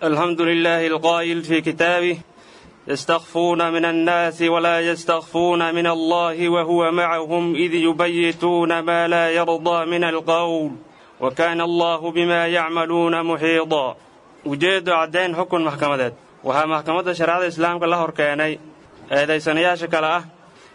الحمد لله القائل في كتابه يستخفون من الناس ولا يستخفون من الله وهو معهم إذ يبيتون ما لا يرضى من القول وكان الله بما يعملون محيطا. وجد عدين حكم محكمة وها محكمة شرع الإسلام كله ركاني هذا سنياش كلا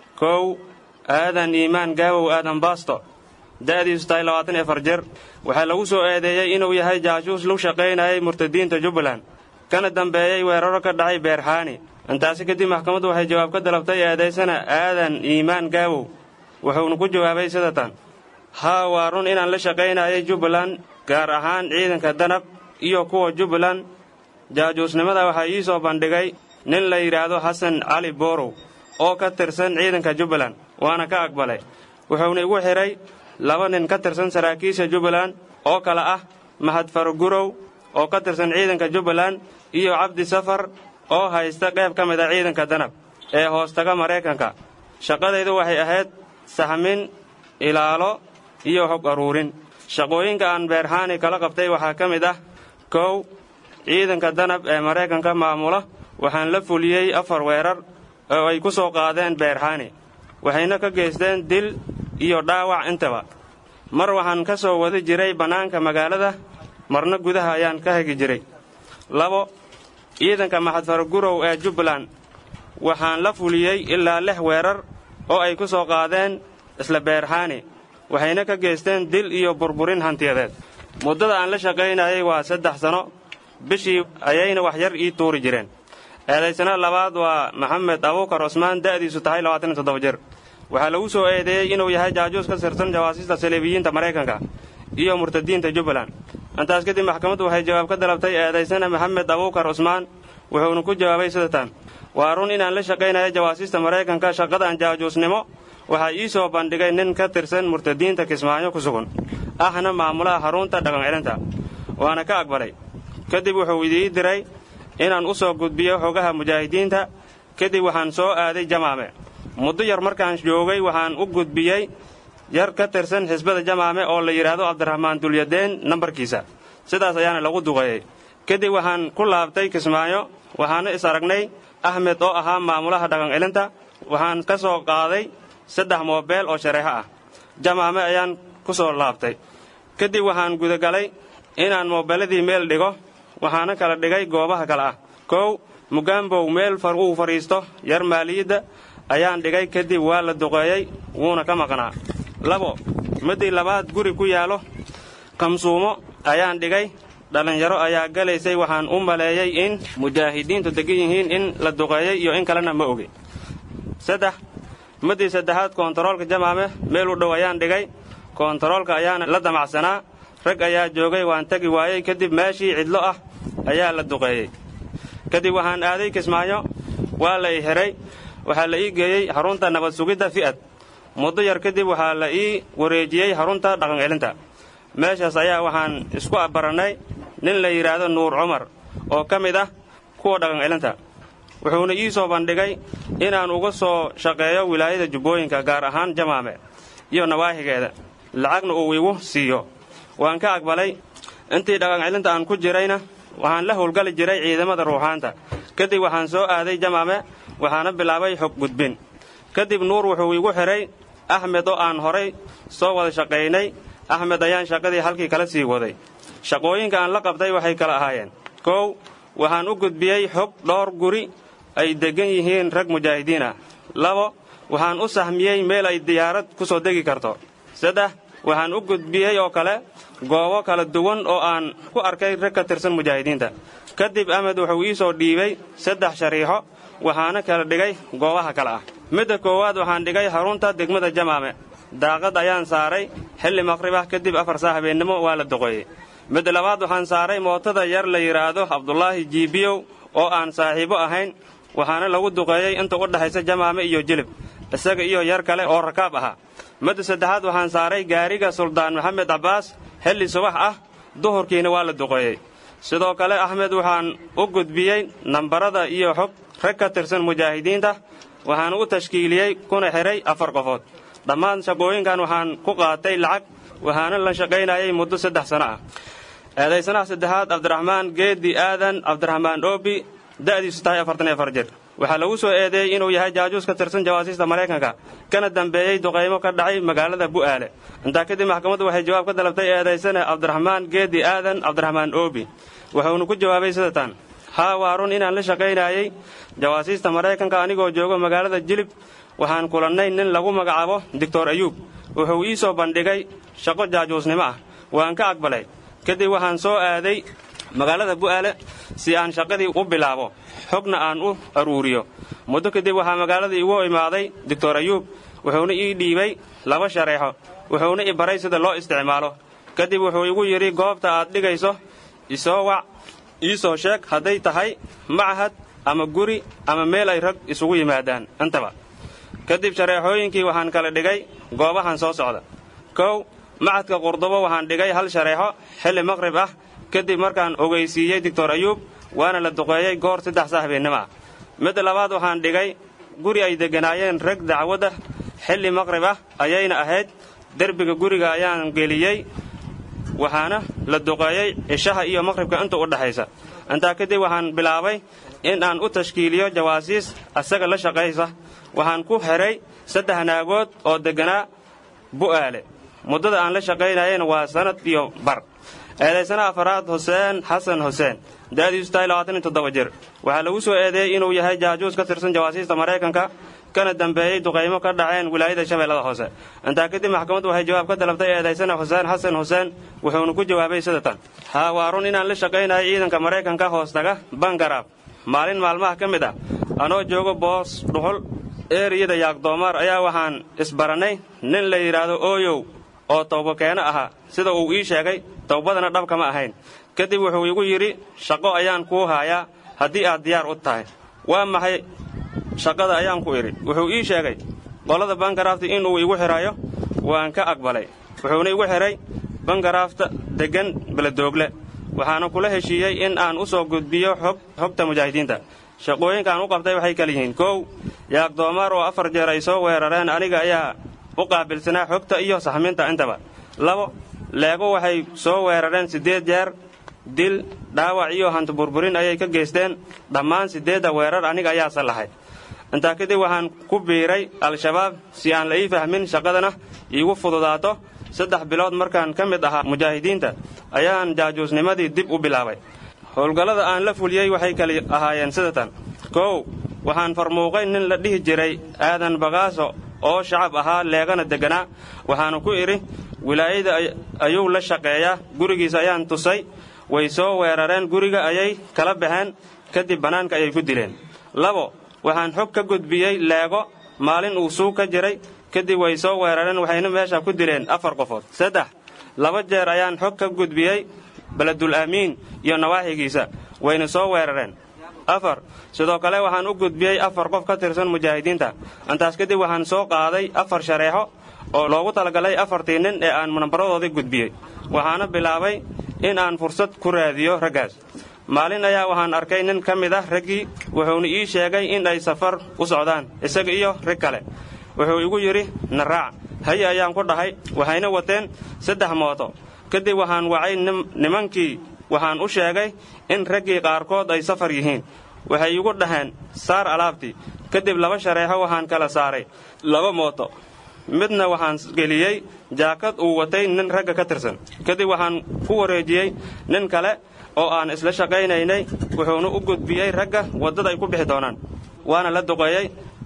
كو آذن إيمان جاو آدم باسطة دادي ستايل واتني فرجر وحلوسو آذي إنه يهي جاسوس لو شقين هاي مرتدين تجبلان كانت دنبايي weeraro ka dhacay beerxaani intaasi kadib maxkamaddu waxay jawaab ka dalabtay eedaysana aadan iimaan gaawow wuxuuna ku jawaabay sidatan haa waa run inaan la shaqaynayay Jubbaland gaar ahaan ciidanka danab iyo kuwa Jubbaland jaajuusnimada waxaa ii soo bandhigay nin la yiraahdo Xasan Cali Boorow oo ka tirsan ciidanka Jubbaland waana ka aqbalay wuxuuna igu xiray laba nin ka tirsan saraakiisha Jubbaland oo kala ah Mahad Farugurow oo ka tirsan ciidanka Jubbaland iyo Cabdi Safar oo haysta qayb ka mid ah ciidanka danab ee hoostaga Mareykanka shaqadaydu waxay ahayd sahamin ilaalo iyo hog aruurin shaqooyinka aan beerxaani kala qabtay waxaa ka mid ah kow ciidanka danab ee Mareykanka maamula waxaan la fuliyay 4 weerar oo ay ku soo qaadeen beerxaani waxayna ka geysteen dil iyo dhaawac intaba mar waxaan ka soo wadi jiray banaanka magaalada marna gudaha ayaan ka hagi jiray labo ciidanka Mahad Farugurow ee Jubbaland waxaan la fuliyay ilaa 6 weerar oo ay ku soo qaadeen isla beerxaani waxayna ka geysteen dil iyo burburin hantiyadeed muddada aan la shaqaynayay waa 3 sano bishii ayayna wax yar ii tuuri jireen eedaysana labaad waa Maxamed Abuukar Usmaan da'diisu tahay 27 jir waxaa lagu soo eedeeyay inuu yahay jaajuus ka tirsan jawaasiista Saleebiyiinta Mareykanka iyo murtadiinta Jubbaland intaas kadib maxkamaddu waxay jawaab ka dalabtay eedaysana Maxamed Abuukar Usmaan wuxuuna ku jawaabay sidatan waa run inaan la shaqaynayay jawaasiista Mareykanka shaqadan jaajuusnimo waxaa ii soo bandhigay nin ka tirsan murtadiinta Kismaayo ku sugan ahna maamulaha xarunta dhaqan celinta waana ka aqbalay kadib wuxuu idii diray inaan u soo gudbiyo xogaha mujaahidiinta kadib waxaan soo aaday Jamaame muddo yar markaan joogay waxaan u gudbiyay yar ka tirsan xisbada Jamaame oo la yiraahdo Cabdiraxmaan Dulyadeen nambarkiisa sidaas ayaana lagu duqeeyay kadib waxaan ku laabtay Kismaayo waxaana is aragnay Ahmed oo ahaa maamulaha dhaqan celinta waxaan ka soo qaaday 3 moobeel oo shareexa ah Jamaame ayaan ku soo laabtay kadib waxaan gudagalay inaan moobeeladii meel dhigo waxaana kala dhigay goobaha kala ah kow Mugambow meel uu fariisto yar maaliyada ayaan dhigay kadib waa la duqeeyay wuuna ka maqnaa labo midii labaad guri ku yaalo Kamsuumo ayaan dhigay dhalinyaro ayaa galaysay waxaan u maleeyay in mujaahidiintu degan yihiin in la duqeeyay iyo in kalena ma ogi saddex midii saddexaad kontaroolka Jamaame meel u dhow ayaan dhigay kontaroolka ayaan la damacsanaa rag ayaa joogay waan tagi waayay kadib meeshii cidlo ah ayaa la duqeeyay kadib waxaan aaday Kismaayo waa la ii xiray waxaa la ii geeyay xarunta nabad sugidda Fi'ad muddo yar kadib waxaa la ii wareejiyay xarunta dhaqan celinta meeshaas ayaa waxaan isku abaranay nin la yiraahdo Nuur Cumar oo ka mid ah kuwa dhaqan celinta wuxuuna ii soo bandhigay inaan uga soo shaqeeyo wilaayada Jubbooyinka gaar ahaan Jamaame iyo nawaahigeeda lacagna uu igu siiyo waan ka aqbalay intii dhaqan celinta aan ku jirayna waxaan la howlgali jiray ciidamada ruuxaanta kadib waxaan soo aaday Jamaame waxaana bilaabay xog gudbin kadib Nuur wuxuu igu xiray Ahmed oo aan horay soo wada shaqeynay Ahmed ayaan shaqadii halkii kala sii waday shaqooyinka aan la qabtay waxay kala ahaayeen kow waxaan u gudbiyay xog dhowr guri ay degan yihiin rag mujaahidiin ah labo waxaan u sahmiyay meel ay diyaarad ku soo degi karto saddex waxaan u gudbiyay oo kale goobo kala duwan oo aan ku arkay rag ka tirsan mujaahidiinta kadib Ahmed wuxuu ii soo dhiibay 3 shariixo waxaana kala dhigay goobaha kala ah midda koowaad waxaan dhigay xarunta degmada Jamaame daaqad ayaan saaray xilli maqrib ah kadib 4 saac habeenimo waa la duqeeyay midda labaad waxaan saaray mootada yar la yiraahdo Abdullaahi Jiibiyow oo aan saaxiibo ahayn waxaana lagu duqeeyay inta u dhaxaysa Jamaame iyo Jilib isaga iyo yar kale oo rakaab ah midda saddexaad waxaan saaray gaariga Suldaan Maxamed Cabbaas xilli subax ah duhurkiina waa la duqeeyay sidoo kale Ahmed waxaan u gudbiyay nambarada iyo xog rag ka tirsan mujaahidiinta waxaan u tashkiiliyay kuna xiray 4 qofood dhammaan shaqooyinkan waxaan ku qaatay lacag waxaana la shaqaynayay muddo 3 sano ah eedaysanaha saddexaad cabdiraxmaan geedi aadan cabdiraxmaan oobi da'diisu tahay 44 jir waxaa lagu soo eedeeyey inuu yahay jaajuus ka tirsan jawaasiista Maraykanka kana dambeeyey duqeymo ka dhacay magaalada Bu'aale intaa kadib maxkamaddu waxay jawaab ka dalabtay eedaysana cabdiraxmaan geedi aadan cabdiraxmaan oobi wuxuuna ku jawaabay sida tan haa waa run inaan la shaqaynayay jawaasiista Maraykanka anigoo jooga magaalada Jilib waxaan kulannay nin lagu magacaabo Dr. Ayub wuxuu ii soo bandhigay shaqo jaajuusnimo ah waan ka aqbalay kadib waxaan soo aaday magaalada Bu'aale si aan shaqadii u bilaabo xogna aan u aruuriyo muddo kadib waxaa magaalada igu imaaday Dr. Ayub wuxuuna ii dhiibay 2 shareexo wuxuuna i baray sida loo isticmaalo kadib wuxuu igu yiri goobta aad dhigayso isoo wac isoo sheeg haday tahay macahad ama guri ama meel ay rag isugu yimaadaan intaba kadib shareexooyinkii waxaan kala dhigay goobahan soo socda kow macadka Qurdubo waxaan dhigay 1 shareexo xilli maqrib ah kadib markaan ogeysiiyay Dr. Ayub waana la duqeeyay goor 3 saaxiibnimo mid labaad waxaan dhigay guri ay deganaayeen rag dacwada xilli maqrib ah ayayna ahayd darbiga guriga ayaan geliyay waxaana la duqeeyay ishaha iyo maqribka inta u dhaxaysa inta kadib waxaan bilaabay in aan u tashkiiliyo jawaasiis asaga la shaqaysa waxaan ku xiray 3 naagood oo deganaa Bu'aale muddada aan la shaqaynayeen waa sanad iyo bar eedaysana afraad Hussein Hassan Hussein da'diisu tahay 27 jir waxaa lagu soo eedeeyay inuu yahay jaajuus ka tirsan jawaasiista Maraykanka kana dambeeyay duqeymo ka dhaceen wilaayada Shabeellada Hoose intaa kadib maxkamaddu waxay jawaab ka dalabtay eedaysana Hussein Hassan Hussein wuxuuna ku jawaabay sida tan haa waa run inaan la shaqaynayay ciidanka Maraykanka hoostaga Bangaraf maalin maalmaha ka mid ah anoo joogo boos dhuxul eeriyada Yaaqdoomaar ayaa waxaan isbaranay nin la yiraahdo Ooyow oo tawba keena aha sida uu ii sheegay tawbadana dhab kama ahayn kadib wuxuu igu yiri shaqo ayaan ku hayaa hadii aad diyaar u tahay waa maxay shaqada ayaan ku iri wuxuu ii sheegay qolada Bangarafta inuu igu xirayo waan ka aqbalay wuxuuna igu xiray Bangarafta degan Beledoogle waxaana kula heshiiyay in aan u soo gudbiyo xogta mujaahidiinta shaqooyinka aan u qabtay waxay kala yihiin kow Yaaqdoomaar oo 4 jeer ay soo weerareen aniga ayaa u qaabilsanaa xogta iyo saxminta intaba 2 leego waxay soo weerareen 8 jeer dil dhaawac iyo hanti burburin ayay ka geysteen dhammaan 8 weerar aniga ayaa salaxay inta kadib waxaan ku biiray al-shabaab si aan la ii fahmin shaqadana iigu fududaato 3 bilood markaan ka mid ahaa mujaahidiinta ayaan jaajuusnimadii dib u bilaabay howlgallada aan la fuliyay waxay kala ahaayeen sida tan kow waxaan farmuuqay nin la dhihi jiray aadan bagaaso oo shacab ahaa leegana deganaa waxaanu ku iri wilaayada ayuu la shaqeeyaa gurigiisa ayaan tusay way soo weerareen guriga ayay kala baxeen kadib banaanka ayay ku dileen 2 waxaan xog ka gudbiyay leego maalin uu suuq ka jiray kadib way soo weerareen waxayna meesha ku dileen 4 qofood 3 2 jeer ayaan xog ka gudbiyay Beledul Amiin iyo nawaaxigiisa wayna soo weerareen 4 sidoo kale waxaan u gudbiyay 4 qof ka tirsan mujaahidiinta intaas kadib waxaan soo qaaday 4 shareexo oo loogu talagalay 4 nin ee aan munabaradoodii gudbiyay waxaana bilaabay in aan fursad ku raadiyo raggaas maalin ayaa waxaan arkay nin ka mid ah raggii wuxuuna ii sheegay in ay safar u socdaan isaga iyo rag kale wuxuu igu yiri naraac hay ayaan ku dhahay waxayna wateen 3 mooto kadib waxaan wacay nimankii waxaan u sheegay in raggii qaarkood ay safar yihiin waxay igu dhaheen saar alaabtii kadib 2 shareexo waxaan kala saaray 2 mooto midna waxaan geliyay jaakad uu watay nin ragga ka tirsan kadib waxaan ku wareejiyay nin kale oo aan isla shaqaynaynay wuxuuna u gudbiyay ragga wadada ay ku bixi doonaan waana la duqeeyay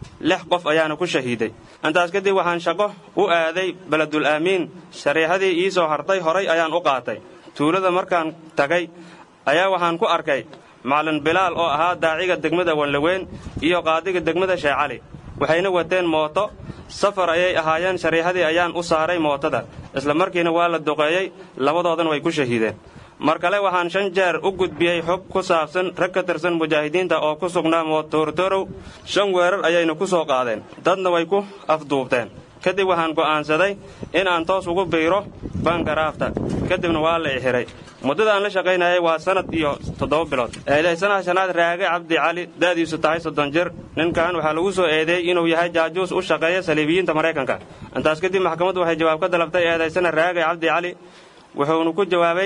6 qof ayaana ku shahiiday intaas kadib waxaan shaqo u aaday Beledul Amiin shareexadii ii soo hartay horay ayaan u qaatay tuulada markaan tagay ayaa waxaan ku arkay macallin Bilaal oo ahaa daaciga degmada Wanlaweyn iyo qaadiga degmada Sheekh Cali waxayna wateen mooto safar ayay ahaayeen shareexadii ayaan u saaray mootada isla markiina waa la duqeeyay labadoodan way ku shahiideen mar kale waxaan 5 jeer u gudbiyay xog ku saabsan rag ka tirsan mujaahidiinta oo ku sugnaa Mootorow 5 weerar ayayna ku soo qaadeen dadna way ku afduubteen kadib waxaan go'aansaday in aan toos ugu biiro Bangarafta kadibna waa la xiray muddada aan la shaqaynayay waa sanad iyo 7 bilood eedaysanaha shanaad Raage Cabdi Cali da'diisu tahay 30 jir ninkan waxaa lagu soo eedeeyay inuu yahay jaajuus u shaqeeya Saliibiyiinta Maraykanka intaas kadib maxkamaddu waxay jawaab ka dalabtay eedaysana Raage Cabdi Cali wuxuuna ku jawaabay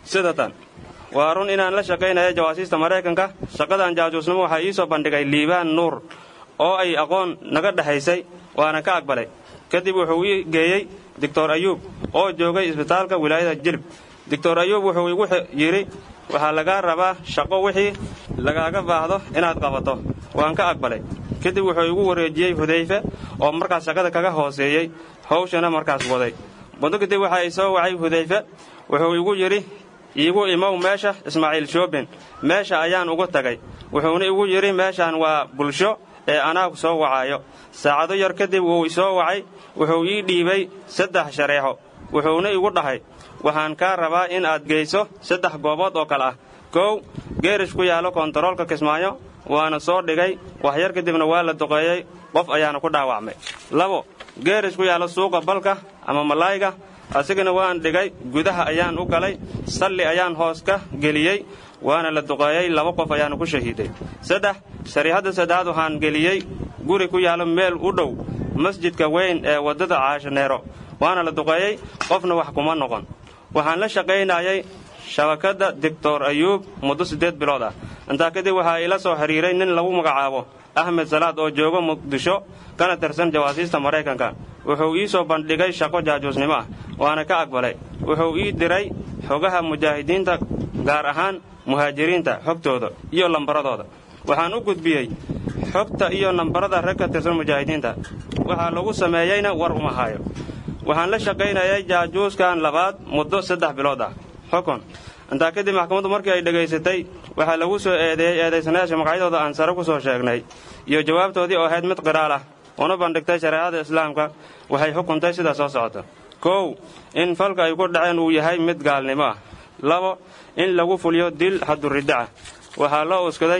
sidatan waa run inaan la shaqaynayo jawaasiista Mareykanka shaqadan jaajuusnimo waxa ii soo bandhigay Liibaan Nuur oo ay aqoon naga dhaxaysay waana ka aqbalay kadib wuxuu ii geeyay Dr. Ayub oo joogay isbitaalka wilaayada Jilb Dr. Ayub wuxuu igu yiri waxa laga rabaa shaqo wixii lagaaga baahdo inaad qabato waan ka aqbalay kadib wuxuu igu wareejiyay Hudayfa oo markaas shaqada kaga hooseeyay hawshana markaas waday muddo kadib waxa ay soo wacay Hudayfa wuxuu igu yiri iigu imaw meesha Ismaaciil Shoobin meesha ayaan ugu tagay wuxuuna igu yiri meeshan waa bulsho ee anaa ku soo wacayo saacado yar kadib uu soo wacay wuxuu ii dhiibay 3 shareexo wuxuuna igu dhahay waxaan ka rabaa in aad geyso 3 goobood oo kala ah koow geerish ku yaalo kontaroolka Kismaayo waana soo dhigay wax yar kadibna waa la duqeeyay qof ayaana ku dhaawacmay 2 geerish ku yaalo suuqa balka ama malaayga asigana waan dhigay gudaha ayaan u galay salli ayaan hoos ka geliyay waana la duqeeyay 2 qof ayaana ku shahiiday 3 shariihada saddexaad waxaan geliyay guri ku yaalo meel u dhow masjidka weyn ee wadada Caashaneero waana la duqeeyay qofna wax kuma noqon waxaan la shaqaynayay shabakada Dr. Ayub muddo 8 bilood ah inta kadib waxa ila soo xiriiray nin lagu magacaabo Ahmed Salaad oo jooga Muqdisho kana tirsan jawaasiista Mareykanka wuxuu ii soo bandhigay shaqo jaajuusnimo ah waana ka aqbalay wuxuu ii diray xogaha mujaahidiinta gaar ahaan muhaajiriinta xogtooda iyo lambaradooda waxaan u gudbiyay xogta iyo lambarada rag ka tirsan mujaahidiinta waxa lagu sameeyayna war uma hayo waxaan la shaqaynayay jaajuuskan labaad muddo 3 bilood ah xukun inta kadib maxkamaddu markii ay dhageysatay waxa lagu soo eedeysanayaasha magacyadooda aan sare ku soo sheegnay iyo jawaabtoodii oo ahayd mid qiraal ah una bandhigtay shariicada islaamka waxay xukuntay sida soo socota koow in falka ay ku dhaceen uu yahay mid gaalnimo ah 2 in lagu fuliyo dil hadduridaca waxa loo uskaday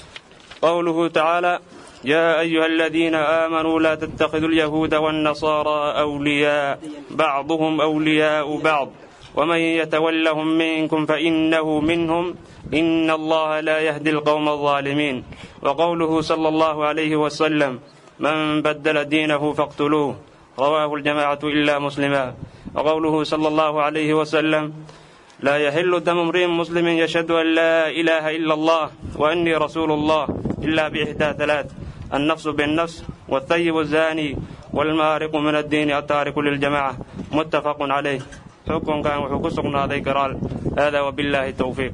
qawluhu ta'ala يا أيها الذين آمنوا لا تتخذوا اليهود والنصارى أولياء بعضهم أولياء بعض ومن يتولهم منكم فإنه منهم إن الله لا يهدي القوم الظالمين وقوله صلى الله عليه وسلم من بدل دينه فاقتلوه رواه الجماعة إلا مسلما وقوله صلى الله عليه وسلم لا يحل دم امرئ مسلم يشهد أن لا إله إلا الله وأني رسول الله إلا بإحدى 3 النفس بالنفس والثيب الزاني والمارق من الدين التارك للجماعة متفق عليه حكم كان وحكسقنا ذي كرال هذا وبالله التوفيق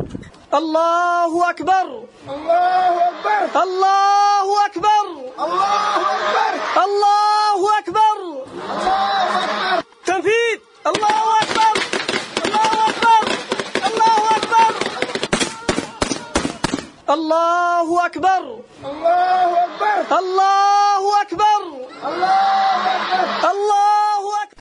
الله أكبر الله أكبر الله أكبر الله أكبر الله أكبر تنفيذ الله أكبر الله أكبر الله أكبر الله أكبر الله أكبر الله